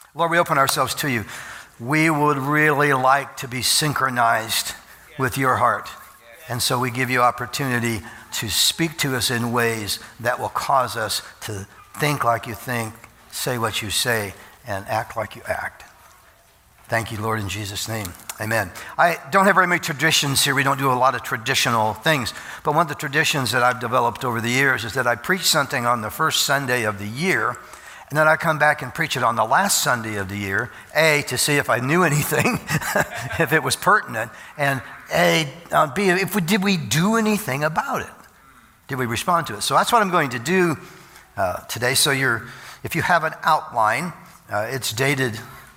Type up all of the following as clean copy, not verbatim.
Lord, we open ourselves to you. We would really like to be synchronized with your heart. And so we give you opportunity to speak to us in ways that will cause us to think like you think, say what you say, and act like you act. Thank you, Lord, in Jesus' name. Amen. I don't have very many traditions here. We don't do a lot of traditional things. But one of the traditions that I've developed over the years is that I preach something on the first Sunday of the year, and then I come back and preach it on the last Sunday of the year, A, to see if I knew anything, if it was pertinent, and B, did we do anything about it? Did we respond to it? So that's what I'm going to do today. So if you have an outline, it's dated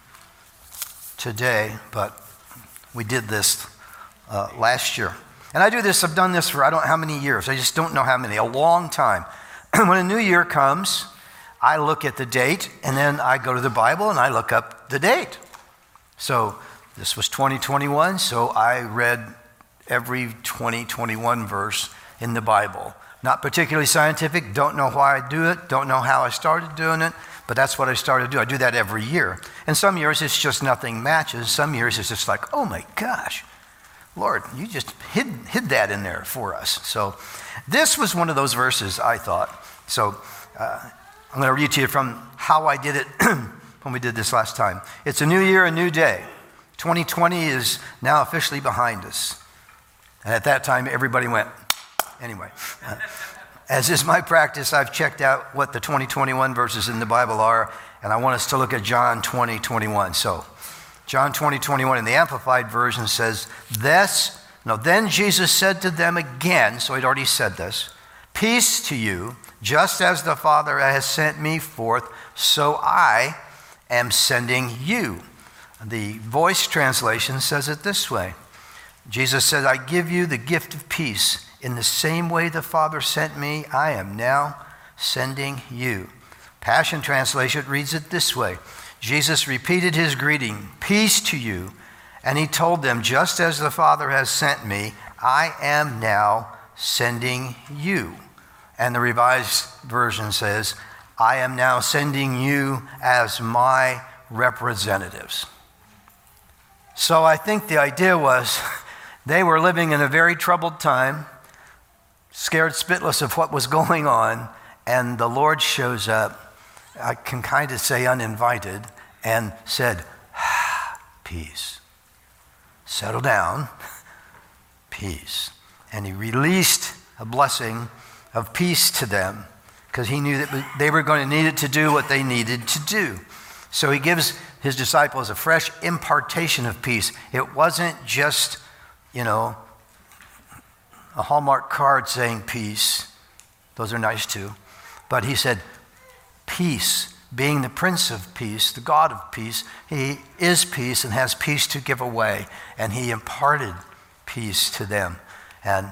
today, but we did this last year. And I've done this for I don't know how many years. I just don't know how many, a long time. When a new year comes, I look at the date, and then I go to the Bible, and I look up the date. So this was 2021, so I read every 2021 verse in the Bible. Not particularly scientific, don't know why I do it, don't know how I started doing it, but that's what I started to do. I do that every year. And some years it's just nothing matches. Some years it's just like, oh my gosh, Lord, you just hid that in there for us. So this was one of those verses, I thought. So I'm going to read to you from how I did it when we did this last time. It's a new year, a new day. 2020 is now officially behind us. And at that time, everybody went, anyway. As is my practice, I've checked out what the 2021 verses in the Bible are, and I want us to look at John 20:21. So, John 20:21 in the Amplified Version says, then Jesus said to them again, so he'd already said this, peace to you, just as the Father has sent me forth, so I am sending you. The Voice translation says it this way. Jesus said, I give you the gift of peace. In the same way the Father sent me, I am now sending you. Passion Translation reads it this way. Jesus repeated his greeting, peace to you, and he told them, just as the Father has sent me, I am now sending you. And the Revised Version says, I am now sending you as my representatives. So I think the idea was they were living in a very troubled time, scared spitless of what was going on, and the Lord shows up, I can kind of say uninvited, and said, peace. Settle down, peace. And he released a blessing of peace to them because he knew that they were going to need it to do what they needed to do. So he gives his disciples a fresh impartation of peace. It wasn't just, a Hallmark card saying peace. Those are nice too. But he said, peace, being the Prince of Peace, the God of peace, he is peace and has peace to give away. And he imparted peace to them. And,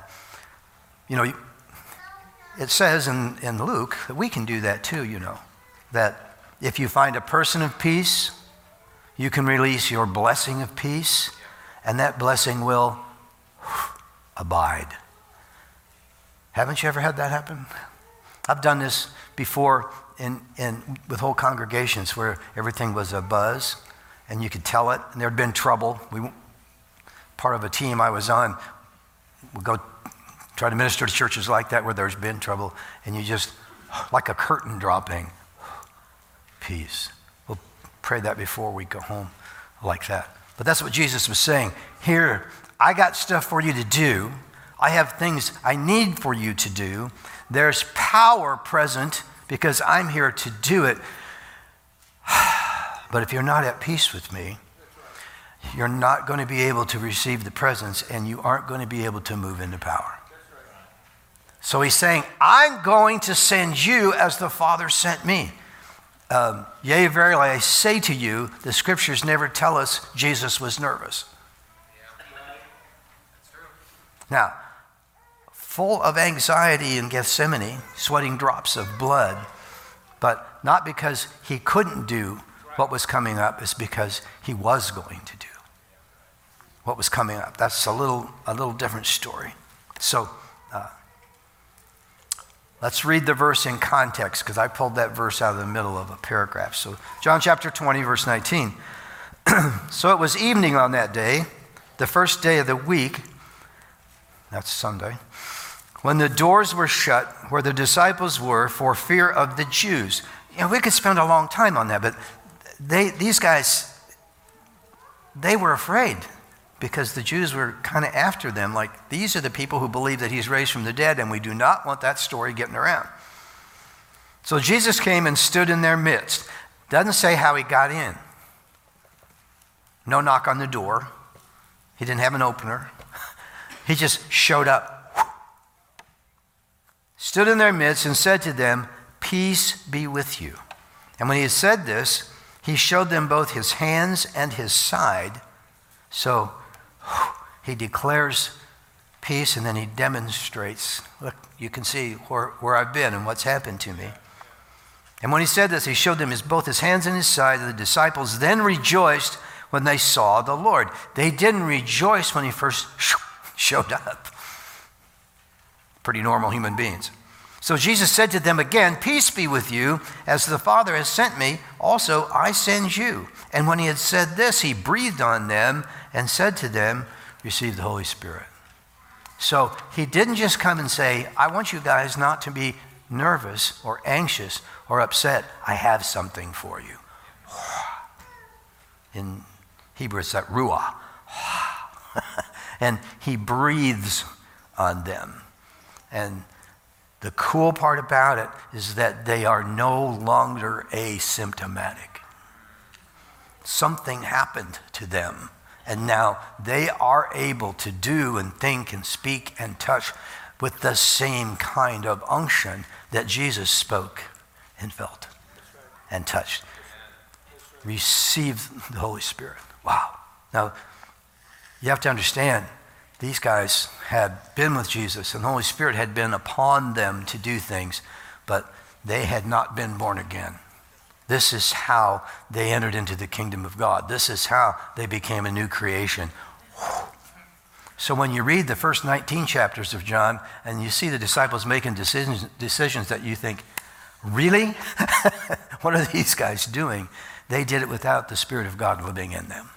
it says in Luke that we can do that too, that if you find a person of peace, you can release your blessing of peace, and that blessing will abide. Haven't you ever had that happen? I've done this before with whole congregations where everything was a buzz, and you could tell it, and there had been trouble. Part of a team I was on would go try to minister to churches like that where there's been trouble, and you just, like a curtain dropping, peace. We'll pray that before we go home like that. But that's what Jesus was saying. Here, I got stuff for you to do. I have things I need for you to do. There's power present because I'm here to do it. But if you're not at peace with me, you're not going to be able to receive the presence, and you aren't going to be able to move into power. So he's saying, I'm going to send you as the Father sent me. Yea, verily, I say to you, the scriptures never tell us Jesus was nervous. Now, full of anxiety in Gethsemane, sweating drops of blood, but not because he couldn't do what was coming up, it's because he was going to do what was coming up. That's a little different story. So, Let's read the verse in context, because I pulled that verse out of the middle of a paragraph. So John chapter 20, verse 19. So it was evening on that day, the first day of the week, that's Sunday, when the doors were shut where the disciples were for fear of the Jews. We could spend a long time on that, but these guys, they were afraid because the Jews were kind of after them, like, these are the people who believe that he's raised from the dead, and we do not want that story getting around. So Jesus came and stood in their midst. Doesn't say how he got in. No knock on the door. He didn't have an opener. He just showed up. Stood in their midst and said to them, "Peace be with you." And when he had said this, he showed them both his hands and his side. So he declares peace, and then he demonstrates, look, you can see where I've been and what's happened to me. And when he said this, he showed them both his hands and his side. And the disciples then rejoiced when they saw the Lord. They didn't rejoice when he first showed up. Pretty normal human beings. So Jesus said to them again, "Peace be with you. As the Father has sent me, also I send you." And when he had said this, he breathed on them and said to them, "Receive the Holy Spirit." So he didn't just come and say, "I want you guys not to be nervous or anxious or upset. I have something for you." In Hebrew, it's that ruah. And he breathes on them. And the cool part about it is that they are no longer asymptomatic. Something happened to them, and now they are able to do and think and speak and touch with the same kind of unction that Jesus spoke and felt and touched. Receive the Holy Spirit. Wow. Now, you have to understand, these guys had been with Jesus, and the Holy Spirit had been upon them to do things, but they had not been born again. This is how they entered into the kingdom of God. This is how they became a new creation. So when you read the first 19 chapters of John, and you see the disciples making decisions that you think, really? What are these guys doing? They did it without the Spirit of God living in them.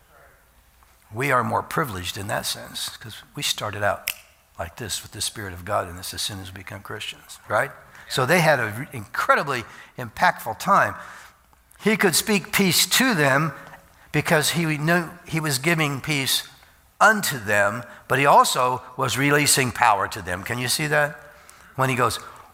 We are more privileged in that sense because we started out like this with the Spirit of God in us as soon as we become Christians, right? So they had an incredibly impactful time. He could speak peace to them because he knew he was giving peace unto them, but he also was releasing power to them. Can you see that? When he goes,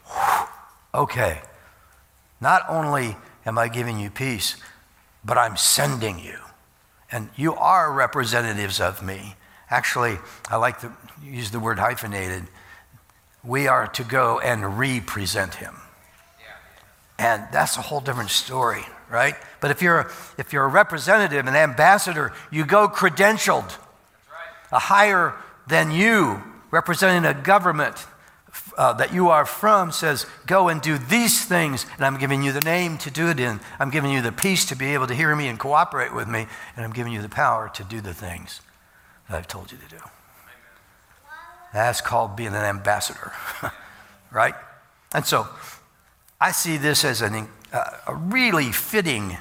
okay, not only am I giving you peace, but I'm sending you. And you are representatives of me. Actually, I like to use the word hyphenated. We are to go and represent him. And that's a whole different story, right? But if you're a representative, an ambassador, you go credentialed. A higher than you, representing a government that you are from, says, go and do these things, and I'm giving you the name to do it in. I'm giving you the peace to be able to hear me and cooperate with me, and I'm giving you the power to do the things that I've told you to do. That's called being an ambassador, right? And so I see this as a really fitting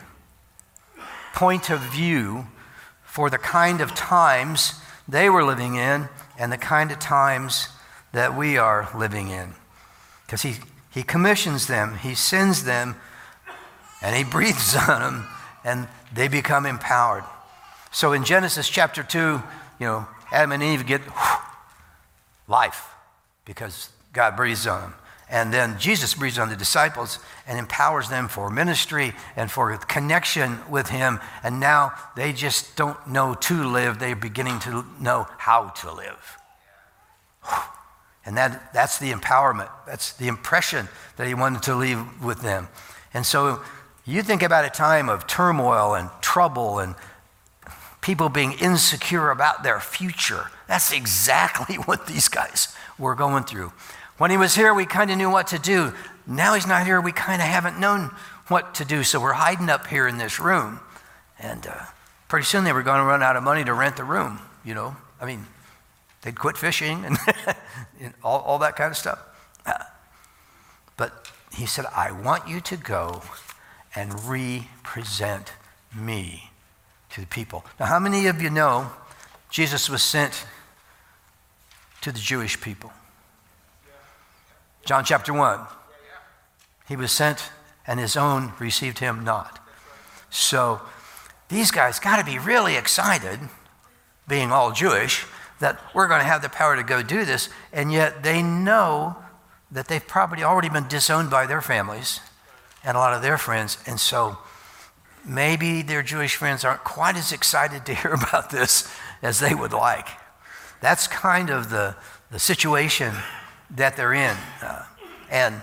point of view for the kind of times they were living in and the kind of times that we are living in. Because he commissions them, he sends them, and he breathes on them, and they become empowered. So in Genesis chapter 2, Adam and Eve get life because God breathes on them. And then Jesus breathes on the disciples and empowers them for ministry and for connection with him. And now they just don't know to live. They're beginning to know how to live. And that's the empowerment. That's the impression that he wanted to leave with them. And so you think about a time of turmoil and trouble and people being insecure about their future. That's exactly what these guys were going through. When he was here, we kind of knew what to do. Now he's not here, we kind of haven't known what to do. So we're hiding up here in this room. And pretty soon they were going to run out of money to rent the room, They'd quit fishing and all that kind of stuff. But he said, I want you to go and represent me to the people. Now, how many of you know Jesus was sent to the Jewish people? John chapter 1. He was sent, and his own received him not. So these guys got to be really excited, being all Jewish, that we're going to have the power to go do this, and yet they know that they've probably already been disowned by their families and a lot of their friends, and so maybe their Jewish friends aren't quite as excited to hear about this as they would like. That's kind of the situation that they're in. And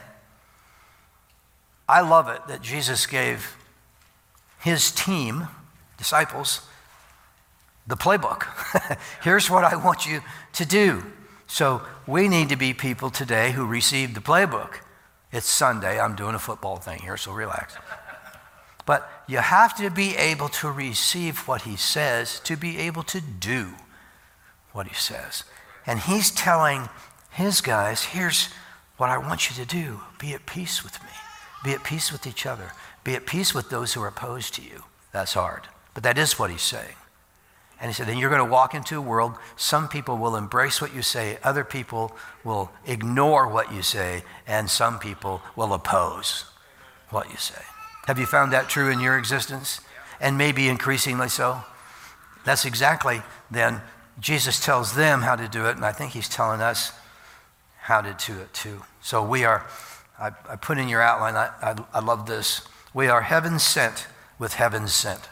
I love it that Jesus gave his team, disciples, the playbook. Here's what I want you to do. So we need to be people today who receive the playbook. It's Sunday. I'm doing a football thing here, so relax. But you have to be able to receive what he says to be able to do what he says. And he's telling his guys, here's what I want you to do. Be at peace with me. Be at peace with each other. Be at peace with those who are opposed to you. That's hard. But that is what he's saying. And he said, then you're going to walk into a world, some people will embrace what you say, other people will ignore what you say, and some people will oppose what you say. Have you found that true in your existence? And maybe increasingly so? That's exactly then, Jesus tells them how to do it, and I think he's telling us how to do it too. So we are, I put in your outline, I love this. We are heaven sent with heaven sent.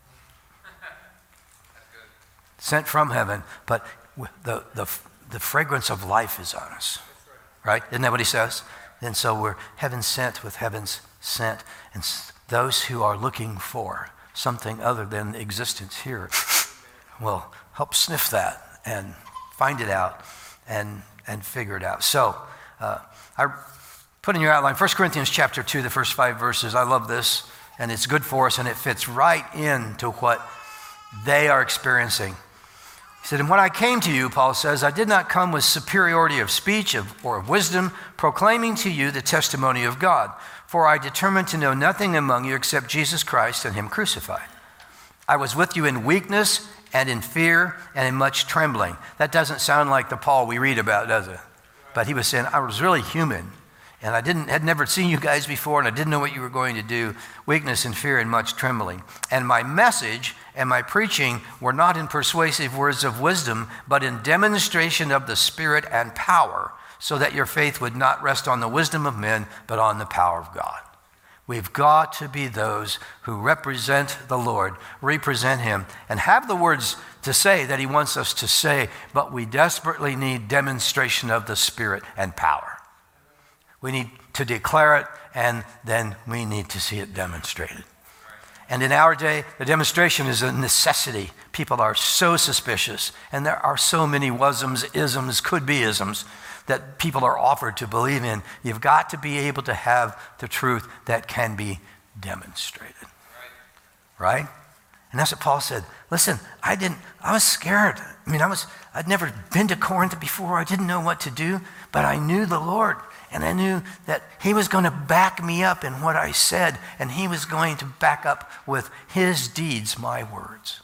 Sent from heaven, but the fragrance of life is on us, right? Isn't that what he says? And so we're heaven sent with heavens sent. And those who are looking for something other than existence here will help sniff that and find it out and figure it out. So I put in your outline 1 Corinthians chapter 2, the first 5 verses. I love this, and it's good for us, and it fits right into what they are experiencing. He said, and when I came to you, Paul says, I did not come with superiority of speech or of wisdom, proclaiming to you the testimony of God. For I determined to know nothing among you except Jesus Christ and him crucified. I was with you in weakness and in fear and in much trembling. That doesn't sound like the Paul we read about, does it? But he was saying, I was really human, and I had never seen you guys before, and I didn't know what you were going to do. Weakness and fear and much trembling. And my message and my preaching were not in persuasive words of wisdom, but in demonstration of the Spirit and power, so that your faith would not rest on the wisdom of men, but on the power of God. We've got to be those who represent the Lord, represent him, and have the words to say that he wants us to say, but we desperately need demonstration of the Spirit and power. We need to declare it, and then we need to see it demonstrated. And in our day, the demonstration is a necessity. People are so suspicious, and there are so many wasms, isms, could-be isms that people are offered to believe in. You've got to be able to have the truth that can be demonstrated. Right? And that's what Paul said. Listen, I was scared. I mean, I'd never been to Corinth before. I didn't know what to do, but I knew the Lord. And I knew that he was going to back me up in what I said, and he was going to back up with his deeds my words.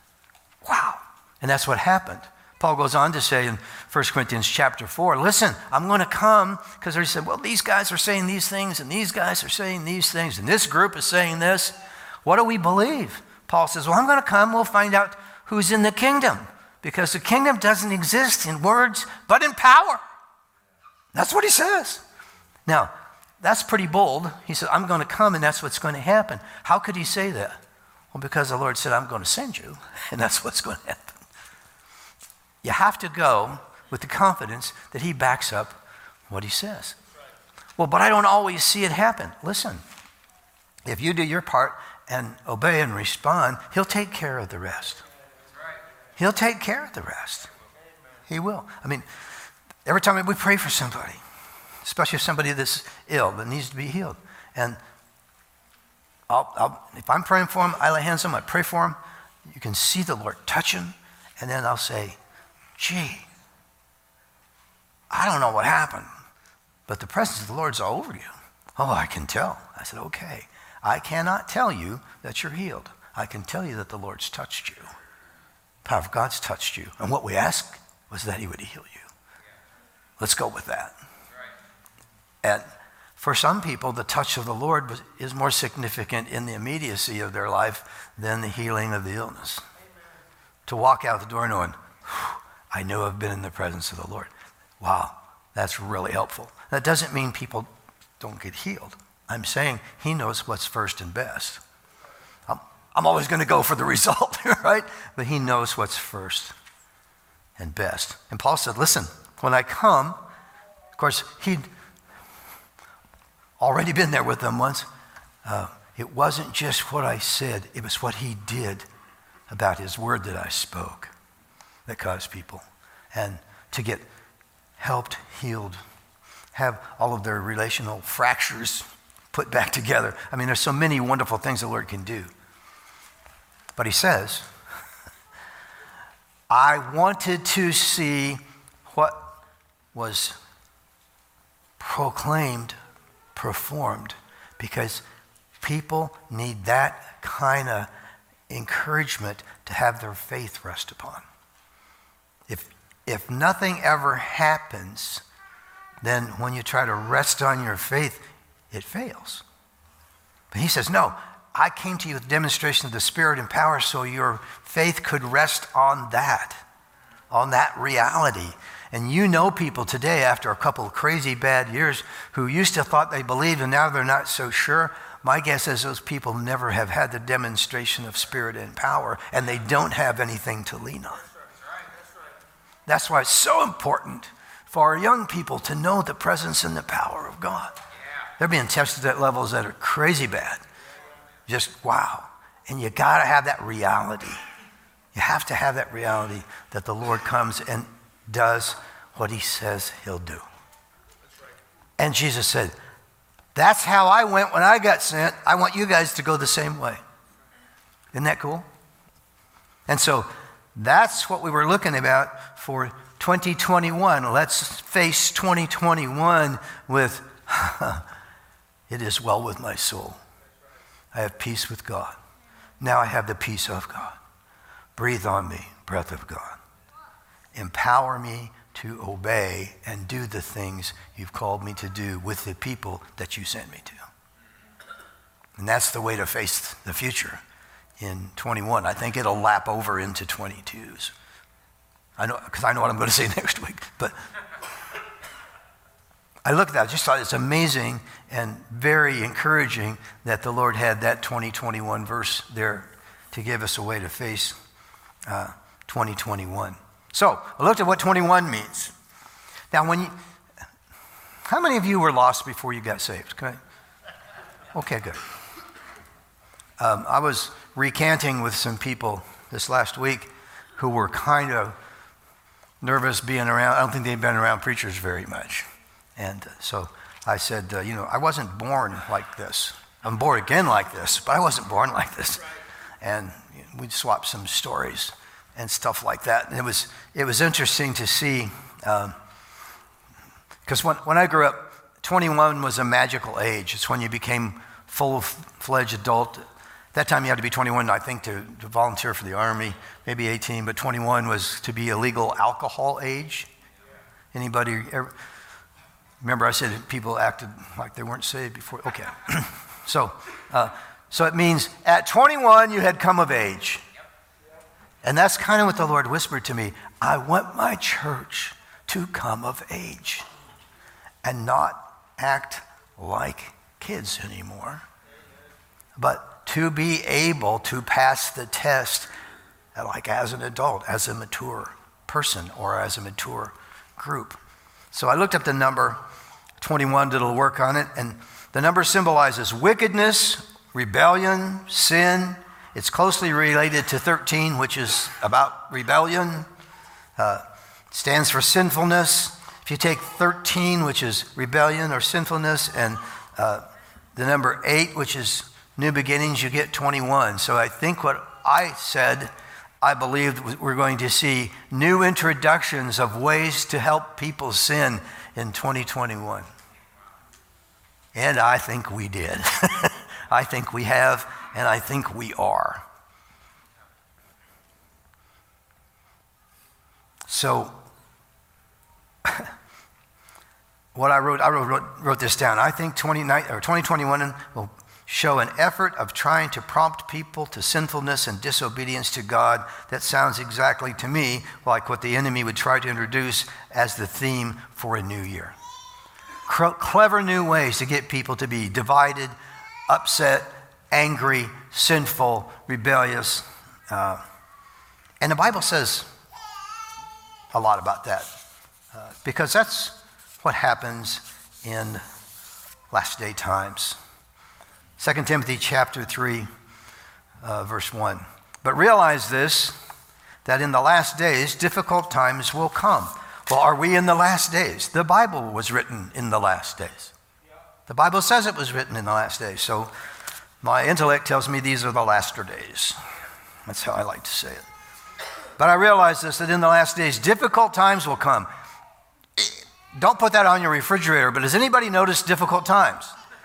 Wow. And that's what happened. Paul goes on to say in 1 Corinthians chapter 4, listen, I'm going to come, because he said, well, these guys are saying these things, and these guys are saying these things, and this group is saying this. What do we believe? Paul says, well, I'm going to come. We'll find out who's in the kingdom, because the kingdom doesn't exist in words, but in power. That's what he says. Now, that's pretty bold. He said, I'm going to come, and that's what's going to happen. How could he say that? Well, because the Lord said, I'm going to send you, and that's what's going to happen. You have to go with the confidence that he backs up what he says. Well, but I don't always see it happen. Listen, if you do your part and obey and respond, he'll take care of the rest. He'll take care of the rest. He will. I mean, every time we pray for somebody, especially somebody that's ill, that needs to be healed, and if I'm praying for him, I lay hands on him, I pray for him, you can see the Lord touch him, and then I'll say, gee, I don't know what happened, but the presence of the Lord's all over you. Oh, I can tell. I said, okay. I cannot tell you that you're healed. I can tell you that the Lord's touched you. The power of God's touched you. And what we asked was that he would heal you. Let's go with that. And for some people, the touch of the Lord is more significant in the immediacy of their life than the healing of the illness. To walk out the door knowing, I know I've been in the presence of the Lord. Wow, that's really helpful. That doesn't mean people don't get healed. I'm saying he knows what's first and best. I'm always going to go for the result, right? But he knows what's first and best. And Paul said, listen, when I come, of course, he'd already been there with them once. It wasn't just what I said, it was what he did about his word that I spoke that caused people. And to get helped, healed, have all of their relational fractures put back together. I mean, there's so many wonderful things the Lord can do. But he says, I wanted to see what was proclaimed, performed, because people need that kind of encouragement to have their faith rest upon. If nothing ever happens, then when you try to rest on your faith, it fails. But he says, no, I came to you with a demonstration of the Spirit and power so your faith could rest on that reality. And you know people today after a couple of crazy bad years who used to thought they believed and now they're not so sure. My guess is those people never have had the demonstration of Spirit and power, and they don't have anything to lean on. That's why it's so important for our young people to know the presence and the power of God. They're being tested at levels that are crazy bad. Just wow. And you got to have that reality. You have to have that reality that the Lord comes and does what he says he'll do. And Jesus said, that's how I went when I got sent. I want you guys to go the same way. Isn't that cool? And so that's what we were looking about for 2021. Let's face 2021 with, it is well with my soul. I have peace with God. Now I have the peace of God. Breathe on me, breath of God. Empower me to obey and do the things you've called me to do with the people that you sent me to. And that's the way to face the future in 21. I think it'll lap over into 22s. I know, because I know what I'm going to say next week. But I looked at that, I just thought it's amazing and very encouraging that the Lord had that 2021 verse there to give us a way to face 2021. So I looked at what 21 means. Now, how many of you were lost before you got saved? Okay, good. I was recanting with some people this last week who were kind of nervous being around. I don't think they'd been around preachers very much. And so I said, I wasn't born like this. I'm born again like this, but I wasn't born like this. And we'd swap some stories and stuff like that. And it was interesting to see, because when I grew up, 21 was a magical age. It's when you became full-fledged adult. At that time, you had to be 21, I think, to volunteer for the Army, maybe 18, but 21 was to be a legal alcohol age. Anybody ever? Remember I said people acted like they weren't saved before? Okay. So it means at 21, you had come of age. And that's kind of what the Lord whispered to me. I want my church to come of age and not act like kids anymore, but to be able to pass the test like as an adult, as a mature person or as a mature group. So I looked up the number 21, did a little work on it, and the number symbolizes wickedness, rebellion, sin. It's closely related to 13, which is about rebellion. Stands for sinfulness. If you take 13, which is rebellion or sinfulness, and the number 8, which is new beginnings, you get 21. So I think what I said, I believed we're going to see new introductions of ways to help people sin in 2021. And I think we did. I think we have, and I think we are. So, what I wrote this down. I think 2021 will show an effort of trying to prompt people to sinfulness and disobedience to God that sounds exactly to me like what the enemy would try to introduce as the theme for a new year. Clever new ways to get people to be divided, upset, angry, sinful, rebellious. And the Bible says a lot about that because that's what happens in last day times. 2 Timothy chapter 3, verse 1. But realize this, that in the last days, difficult times will come. Well, are we in the last days? The Bible was written in the last days. The Bible says it was written in the last days. So my intellect tells me these are the laster days. That's how I like to say it. But I realize this, that in the last days, difficult times will come. Don't put that on your refrigerator, but has anybody noticed difficult times?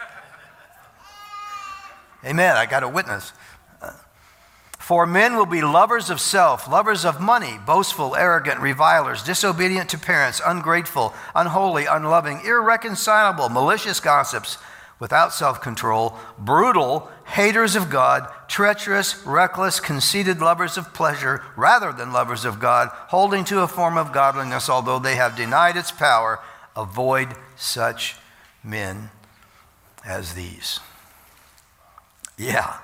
Amen, I got a witness. For men will be lovers of self, lovers of money, boastful, arrogant, revilers, disobedient to parents, ungrateful, unholy, unloving, irreconcilable, malicious gossips, without self-control, brutal, haters of God, treacherous, reckless, conceited, lovers of pleasure rather than lovers of God, holding to a form of godliness, although they have denied its power. Avoid such men as these. Yeah.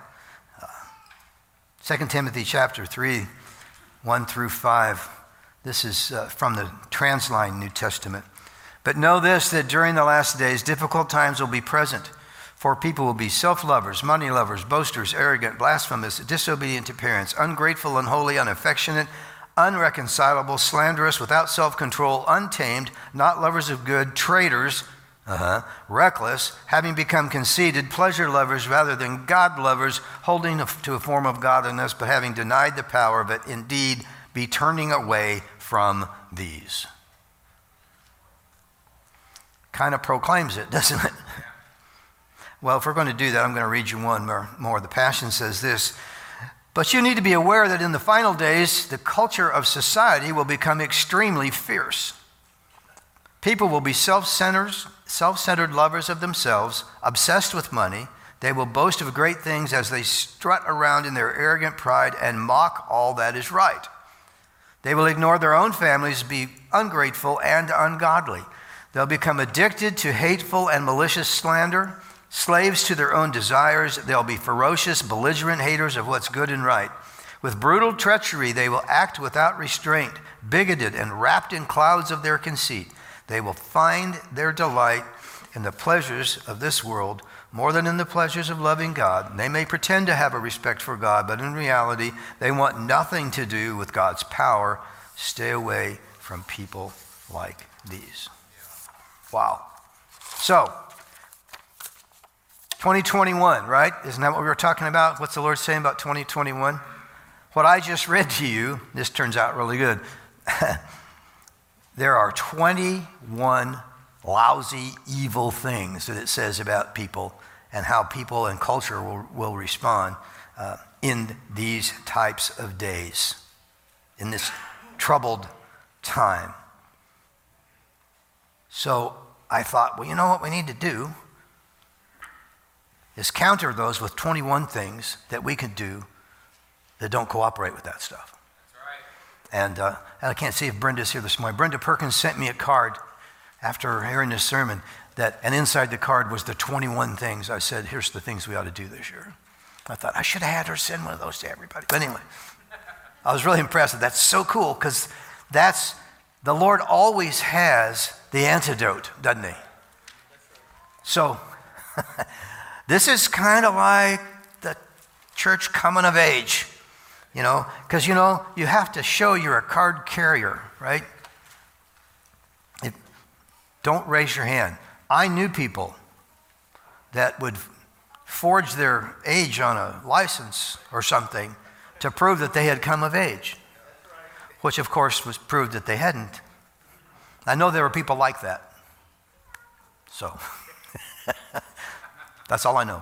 2 Timothy chapter 3, 1 through 5. This is from the Transline New Testament. But know this, that during the last days, difficult times will be present. For people will be self-lovers, money lovers, boasters, arrogant, blasphemous, disobedient to parents, ungrateful, unholy, unaffectionate, unreconcilable, slanderous, without self-control, untamed, not lovers of good, traitors, reckless, having become conceited, pleasure lovers rather than God lovers, holding to a form of godliness, but having denied the power of it, indeed, be turning away from these. Kind of proclaims it, doesn't it? Well, if we're going to do that, I'm going to read you one more. The Passion says this, but you need to be aware that in the final days, the culture of society will become extremely fierce. People will be self-centered lovers of themselves, obsessed with money. They will boast of great things as they strut around in their arrogant pride and mock all that is right. They will ignore their own families, be ungrateful and ungodly. They'll become addicted to hateful and malicious slander, slaves to their own desires. They'll be ferocious, belligerent haters of what's good and right. With brutal treachery, they will act without restraint, bigoted and wrapped in clouds of their conceit. They will find their delight in the pleasures of this world more than in the pleasures of loving God. They may pretend to have a respect for God, but in reality, they want nothing to do with God's power. Stay away from people like these. Wow. So, 2021, right? Isn't that what we were talking about? What's the Lord saying about 2021? What I just read to you, this turns out really good. There are 21 lousy, evil things that it says about people and how people and culture will respond in these types of days, in this troubled time. So I thought, well, you know what we need to do is counter those with 21 things that we could do that don't cooperate with that stuff. And I can't see if Brenda's here this morning. Brenda Perkins sent me a card after hearing this sermon, and inside the card was the 21 things. I said, here's the things we ought to do this year. I thought, I should have had her send one of those to everybody. But anyway, I was really impressed. That's so cool because the Lord always has the antidote, doesn't he? So this is kind of like the church coming of age. Because, you have to show you're a card carrier, right? Don't raise your hand. I knew people that would forge their age on a license or something to prove that they had come of age, which, of course, was proved that they hadn't. I know there were people like that. So, That's all I know.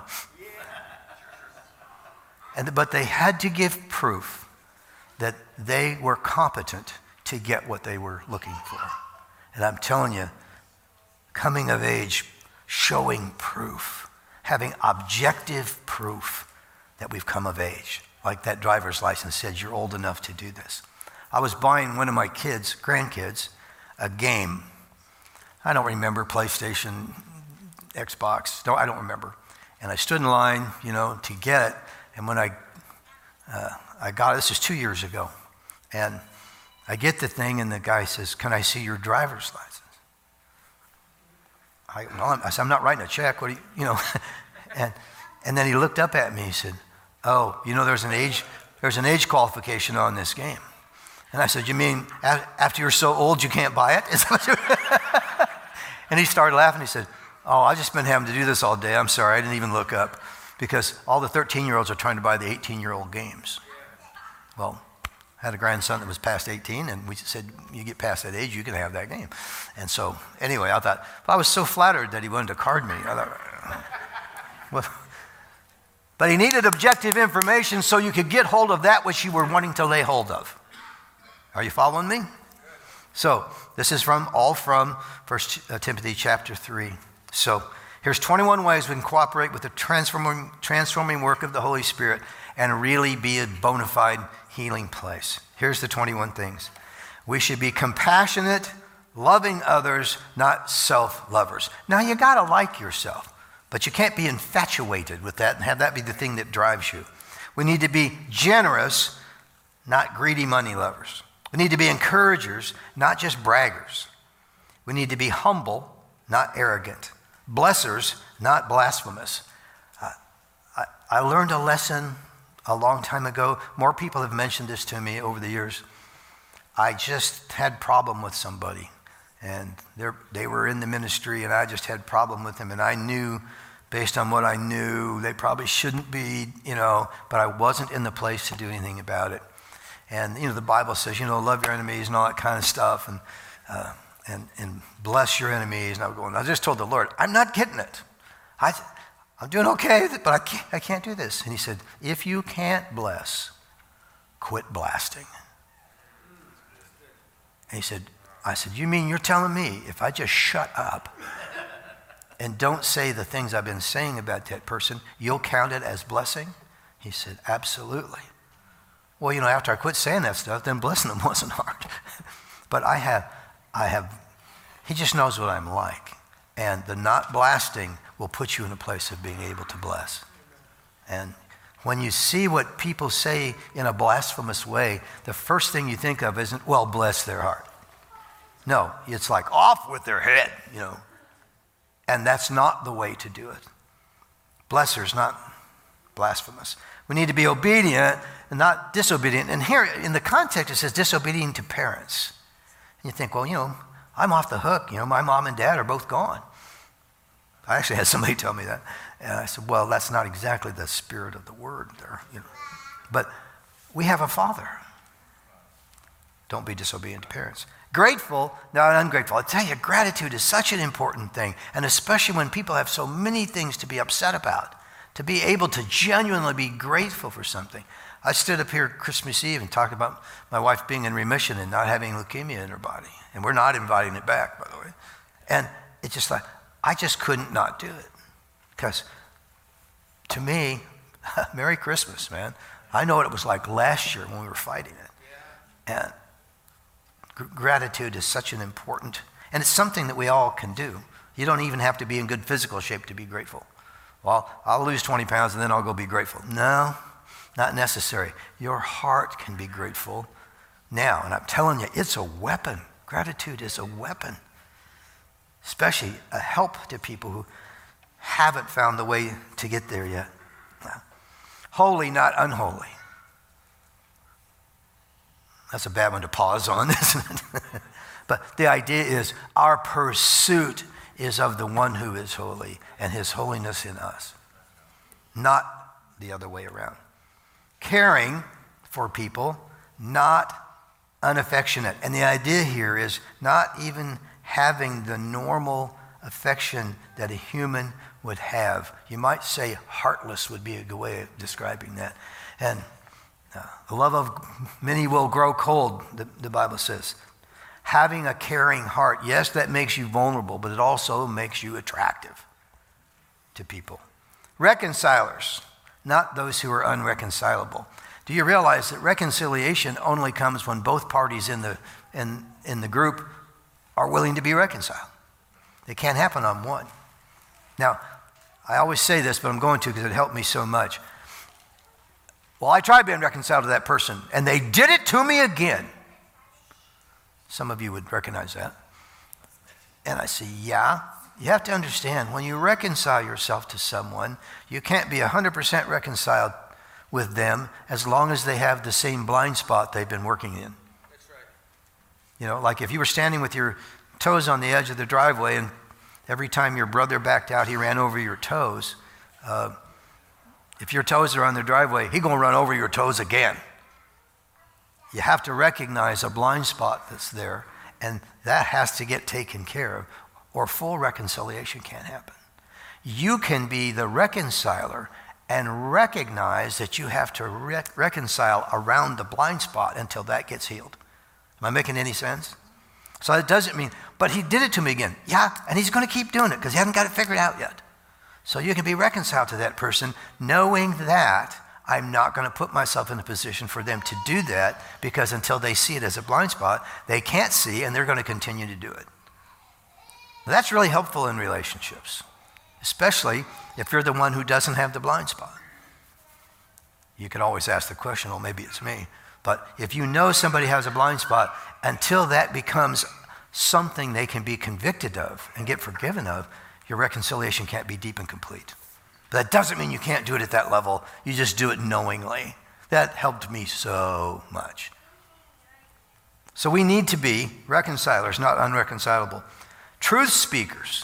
But they had to give proof that they were competent to get what they were looking for. And I'm telling you, coming of age, showing proof, having objective proof that we've come of age. Like that driver's license said, you're old enough to do this. I was buying one of my grandkids, a game. I don't remember, PlayStation, Xbox, I don't remember. And I stood in line, to get it. And when I got it, this is 2 years ago. And I get the thing and the guy says, can I see your driver's license? I said, I'm not writing a check. What do you. And then he looked up at me. He said, oh, there's an age qualification on this game. And I said, you mean after you're so old you can't buy it? And he started laughing. He said, oh, I've just been having to do this all day. I'm sorry, I didn't even look up. Because all the 13-year-olds are trying to buy the 18-year-old games. Well, I had a grandson that was past 18, and we said, you get past that age, you can have that game. And so, anyway, I thought, I was so flattered that he wanted to card me. I thought, well, but he needed objective information so you could get hold of that which you were wanting to lay hold of. Are you following me? So, this is all from 1 Timothy chapter 3. So, here's 21 ways we can cooperate with the transforming work of the Holy Spirit and really be a bona fide healing place. Here's the 21 things. We should be compassionate, loving others, not self-lovers. Now, you got to like yourself, but you can't be infatuated with that and have that be the thing that drives you. We need to be generous, not greedy money lovers. We need to be encouragers, not just braggers. We need to be humble, not arrogant. Blessers, not blasphemous. I learned a lesson a long time ago. More people have mentioned this to me over the years. I just had problem with somebody, and they were in the ministry, and I just had problem with them, and I knew, based on what I knew, they probably shouldn't be, but I wasn't in the place to do anything about it. And, the Bible says, love your enemies and all that kind of stuff, and bless your enemies. And I just told the Lord, I'm not getting it. I'm doing okay, but I can't do this. And he said, if you can't bless, quit blasting. And I said, you mean you're telling me if I just shut up and don't say the things I've been saying about that person, you'll count it as blessing? He said, absolutely. Well, after I quit saying that stuff, then blessing them wasn't hard. But I have, he just knows what I'm like. And the not blasting will put you in a place of being able to bless. And when you see what people say in a blasphemous way, the first thing you think of isn't, well, bless their heart. No, it's like off with their head, And that's not the way to do it. Blessers, not blasphemous. We need to be obedient and not disobedient. And here in the context it says disobedient to parents. And you think, well, I'm off the hook. My mom and dad are both gone. I actually had somebody tell me that. And I said, well, that's not exactly the spirit of the word there. But we have a father. Don't be disobedient to parents. Grateful, not ungrateful. I tell you, gratitude is such an important thing. And especially when people have so many things to be upset about. To be able to genuinely be grateful for something. I stood up here Christmas Eve and talked about my wife being in remission and not having leukemia in her body. And we're not inviting it back, by the way. And it's just like, I just couldn't not do it. Because to me, Merry Christmas, man. I know what it was like last year when we were fighting it. And gratitude is such an important, and it's something that we all can do. You don't even have to be in good physical shape to be grateful. Well, I'll lose 20 pounds and then I'll go be grateful. No, not necessary. Your heart can be grateful now. And I'm telling you, it's a weapon. Gratitude is a weapon. Especially a help to people who haven't found the way to get there yet. Holy, not unholy. That's a bad one to pause on, isn't it? But the idea is our pursuit is of the one who is holy and his holiness in us, not the other way around. Caring for people, not unaffectionate. And the idea here is not even having the normal affection that a human would have. You might say heartless would be a good way of describing that. And the love of many will grow cold, the Bible says. Having a caring heart, yes, that makes you vulnerable, but it also makes you attractive to people. Reconcilers, not those who are unreconcilable. Do you realize that reconciliation only comes when both parties in the group are willing to be reconciled? It can't happen on one. Now, I always say this, but I'm going to because it helped me so much. Well, I tried being reconciled to that person, and they did it to me again. Some of you would recognize that. And I say, yeah, you have to understand, when you reconcile yourself to someone, you can't be 100% reconciled with them as long as they have the same blind spot they've been working in. That's right. You know, like if you were standing with your toes on the edge of the driveway and every time your brother backed out, he ran over your toes. If your toes are on the driveway, he's going to run over your toes again. You have to recognize a blind spot that's there, and that has to get taken care of, or full reconciliation can't happen. You can be the reconciler and recognize that you have to reconcile around the blind spot until that gets healed. Am I making any sense? So it doesn't mean, but he did it to me again. Yeah, and he's going to keep doing it because he hasn't got it figured out yet. So you can be reconciled to that person knowing that I'm not going to put myself in a position for them to do that, because until they see it as a blind spot, they can't see, and they're going to continue to do it. That's really helpful in relationships, especially if you're the one who doesn't have the blind spot. You could always ask the question, well, maybe it's me. But if you know somebody has a blind spot, until that becomes something they can be convicted of and get forgiven of, your reconciliation can't be deep and complete. But that doesn't mean you can't do it at that level. You just do it knowingly. That helped me so much. So we need to be reconcilers, not unreconcilable. Truth speakers,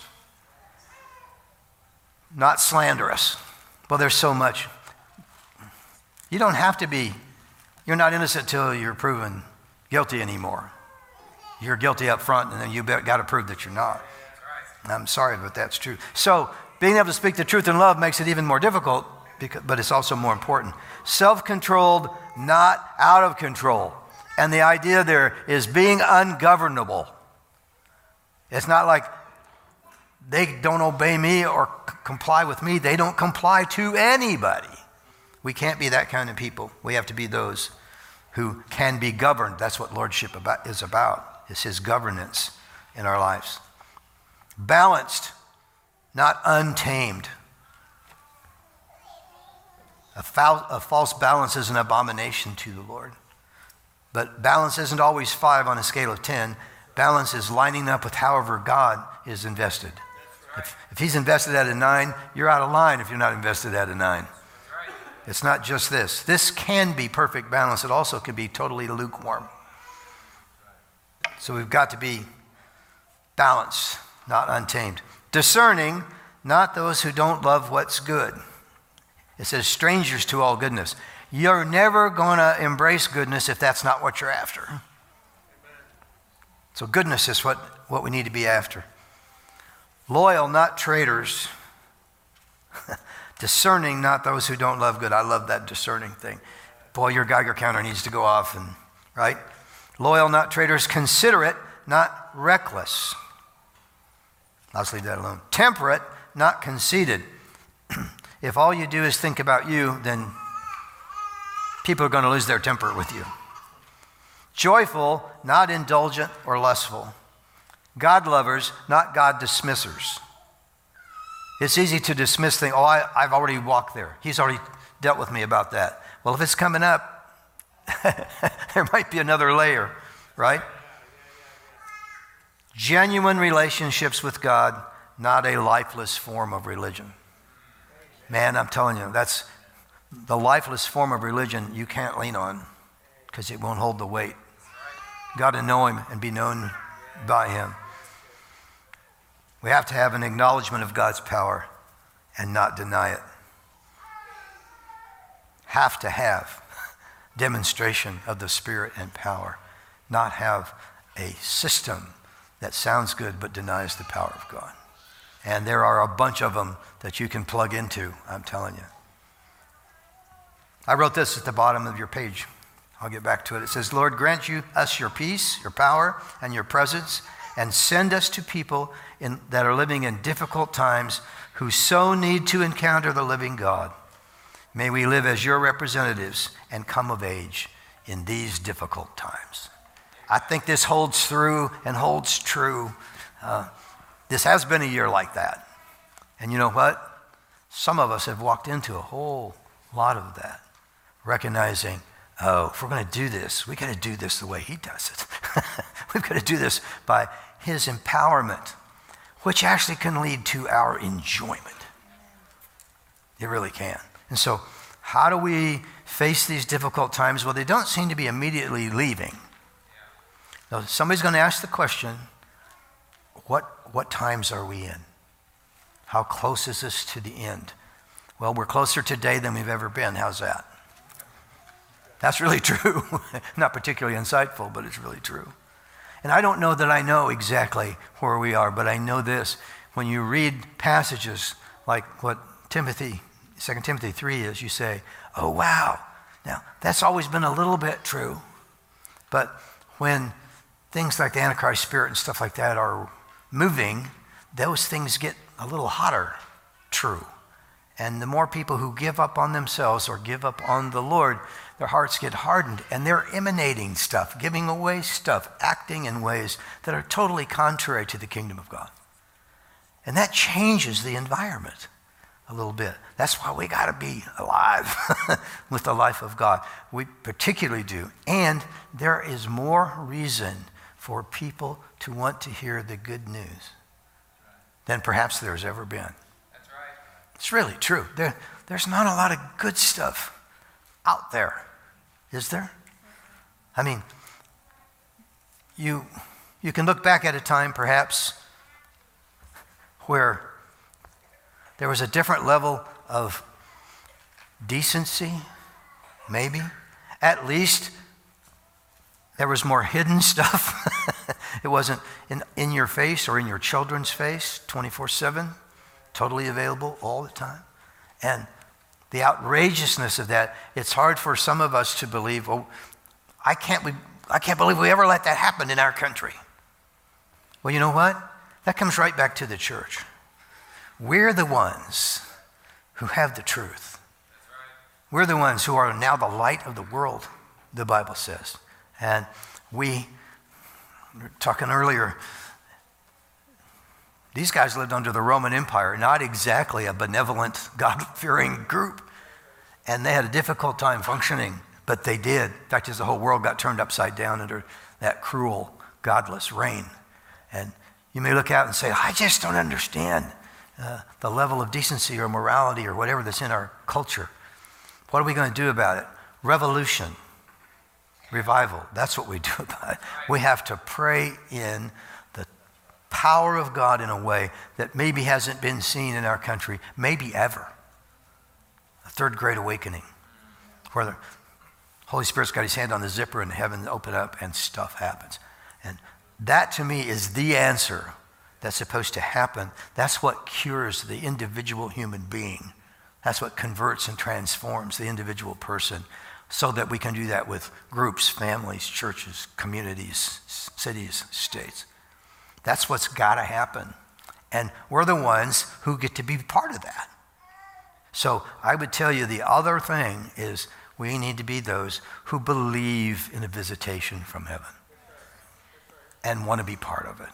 not slanderous. Well, there's so much. You don't have to be. You're not innocent till you're proven guilty anymore. You're guilty up front, and then you've got to prove that you're not. I'm sorry, but that's true. So being able to speak the truth in love makes it even more difficult, but it's also more important. Self-controlled, not out of control. And the idea there is being ungovernable. It's not like they don't obey me or comply with me. They don't comply to anybody. We can't be that kind of people. We have to be those who can be governed. That's what lordship is about. It's his governance in our lives. Balanced, not untamed. A false balance is an abomination to the Lord. But balance isn't always 5 on a scale of 10. Balance is lining up with however God is invested. If he's invested at a 9, you're out of line if you're not invested at a 9. It's not just this. This can be perfect balance. It also can be totally lukewarm. So we've got to be balanced, not untamed. Discerning, not those who don't love what's good. It says strangers to all goodness. You're never going to embrace goodness if that's not what you're after. So goodness is what we need to be after. Loyal, not traitors. Discerning, not those who don't love good. I love that discerning thing. Boy, your Geiger counter needs to go off, right? Loyal, not traitors. Considerate, not reckless. I'll just leave that alone. Temperate, not conceited. If all you do is think about you, then people are going to lose their temper with you. Joyful, not indulgent or lustful. God lovers, not God dismissers. It's easy to dismiss things. Oh, I've already walked there. He's already dealt with me about that. Well, if it's coming up, there might be another layer, right? Genuine relationships with God, not a lifeless form of religion. Man, I'm telling you, that's the lifeless form of religion you can't lean on because it won't hold the weight. Got to know him and be known by him. We have to have an acknowledgement of God's power and not deny it. Have to have demonstration of the Spirit and power, not have a system that sounds good but denies the power of God. And there are a bunch of them that you can plug into, I'm telling you. I wrote this at the bottom of your page. I'll get back to it. It says, Lord, grant us your peace, your power, and your presence, and send us to people that are living in difficult times who so need to encounter the living God. May we live as your representatives and come of age in these difficult times. I think this holds through and holds true. This has been a year like that. And you know what? Some of us have walked into a whole lot of that, recognizing, oh, if we're going to do this, we got to do this the way he does it. We've got to do this by his empowerment, which actually can lead to our enjoyment. It really can. And so how do we face these difficult times? Well, they don't seem to be immediately leaving. Now, somebody's going to ask the question, what times are we in? How close is this to the end? Well, we're closer today than we've ever been. How's that? That's really true. Not particularly insightful, but it's really true. And I don't know that I know exactly where we are, but I know this. When you read passages like what 2 Timothy 3 is, you say, oh, wow. Now, that's always been a little bit true. But when things like the Antichrist spirit and stuff like that are moving, those things get a little hotter true. And the more people who give up on themselves or give up on the Lord, their hearts get hardened and they're emanating stuff, giving away stuff, acting in ways that are totally contrary to the kingdom of God. And that changes the environment a little bit. That's why we got to be alive with the life of God. We particularly do. And there is more reason for people to want to hear the good news than perhaps there's ever been. That's right. It's really true. There's not a lot of good stuff out there, is there? I mean, you can look back at a time perhaps where there was a different level of decency, maybe. At least there was more hidden stuff. It wasn't in your face or in your children's face 24/7, totally available all the time. And the outrageousness of that, it's hard for some of us to believe, well, I can't believe we ever let that happen in our country. Well, you know what? That comes right back to the church. We're the ones who have the truth. We're the ones who are now the light of the world, the Bible says. And we were talking earlier, these guys lived under the Roman Empire, not exactly a benevolent, God-fearing group. And they had a difficult time functioning, but they did. In fact, as the whole world got turned upside down under that cruel, godless reign. And you may look out and say, I just don't understand the level of decency or morality or whatever that's in our culture. What are we going to do about it? Revolution, revival, that's what we do about it. We have to pray in the power of God in a way that maybe hasn't been seen in our country, maybe ever. A third great awakening, where the Holy Spirit's got his hand on the zipper and heaven open up and stuff happens. And that to me is the answer that's supposed to happen. That's what cures the individual human being. That's what converts and transforms the individual person, so that we can do that with groups, families, churches, communities, cities, states. That's what's got to happen. And we're the ones who get to be part of that. So I would tell you the other thing is we need to be those who believe in a visitation from heaven and want to be part of it.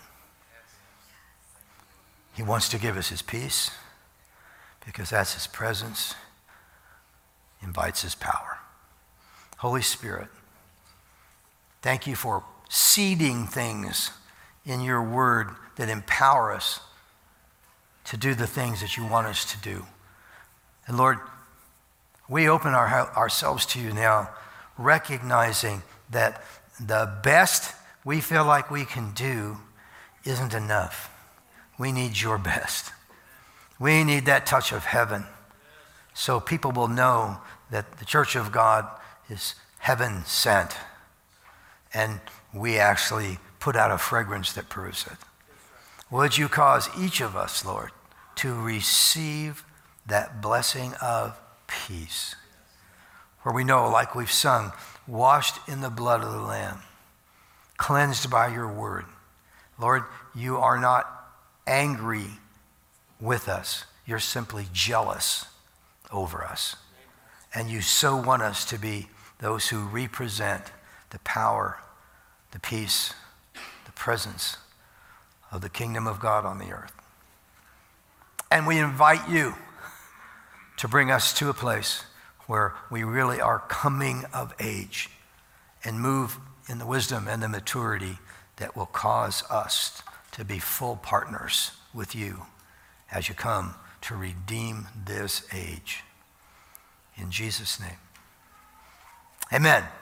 He wants to give us his peace because that's his presence, invites his power. Holy Spirit, thank you for seeding things in your word that empower us to do the things that you want us to do. And Lord, we open ourselves to you now, recognizing that the best we feel like we can do isn't enough. We need your best. We need that touch of heaven so people will know that the church of God is heaven sent. And we actually put out a fragrance that proves it. Would you cause each of us, Lord, to receive that blessing of peace. Where we know, like we've sung, washed in the blood of the Lamb, cleansed by your word. Lord, you are not angry with us. You're simply jealous over us. And you so want us to be those who represent the power, the peace, the presence of the kingdom of God on the earth. And we invite you to bring us to a place where we really are coming of age and move in the wisdom and the maturity that will cause us to be full partners with you as you come to redeem this age. In Jesus' name, amen.